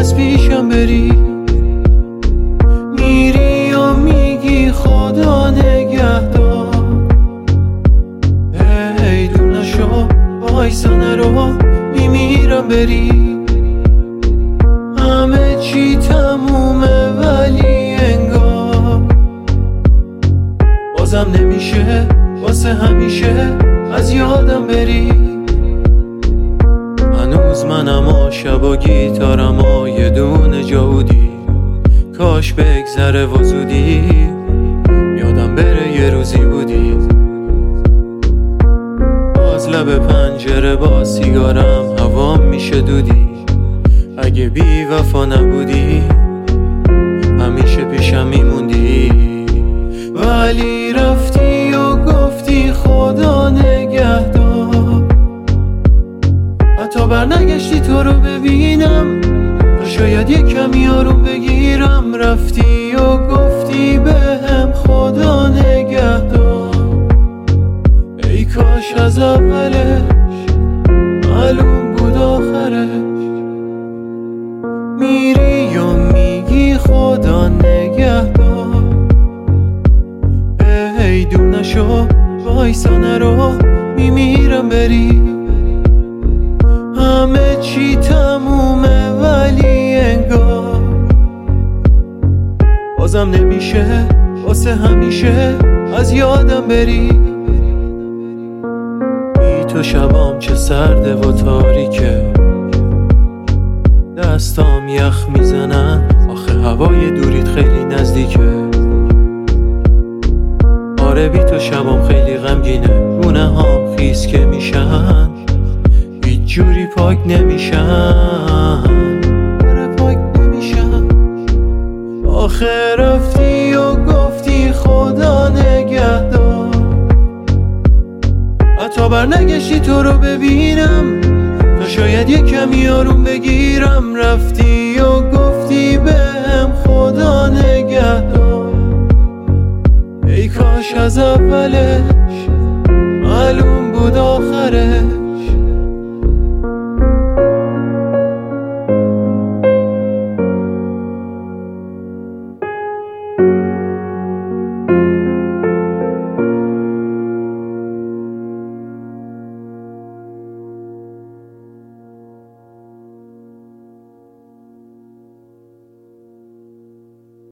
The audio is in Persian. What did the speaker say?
از پیشم بری. میری و میگی خدا نگهدار، ای دور نشو وایسا نرو میمیرم بری. همه چی تمومه ولی انگار بازم نمیشه واسه همیشه از یادم بری. هنوز منم و شب و گیتارم و یه دونه جا بودی، کاش بگذره و زودی یادم بره یه روزی بودی. باز لب پنجره با سیگارم هوا میشه دودی. اگه بی وفا نبودی همیشه پیشم میموندی. ولی رفتی و گفتی خدا نگهدار، حتی برنگشتی تو رو ببینم تا شاید یه کمی آروم بگیرم. رفتی و گفتی بهم خدا نگهدار، ای کاش از اولش معلوم بود آخرش. میری و میگی خدا نگهدار، ای دور نشو وایسا نرو میمیرم بری. همه چی تمومه ولی انگار بازم نمیشه واسه همیشه از یادم بری. بی تو شبام چه سرده و تاریکه، دستام یخ میزنن آخه هوای دوریت خیلی نزدیکه. آره بی تو شبام خیلی غمگینه، گونه هام خیس که میشن هیچ جوری پاک نمیشن. آره پاک نمیشن. آخه رفتی و گفتی خدا نگهدار، حتی برنگشتی تو رو ببینم تا شاید یه کمی آروم بگیرم. رفتی و گفتی بهم خدا نگهدار، ای کاش از اولش معلوم بود آخرش.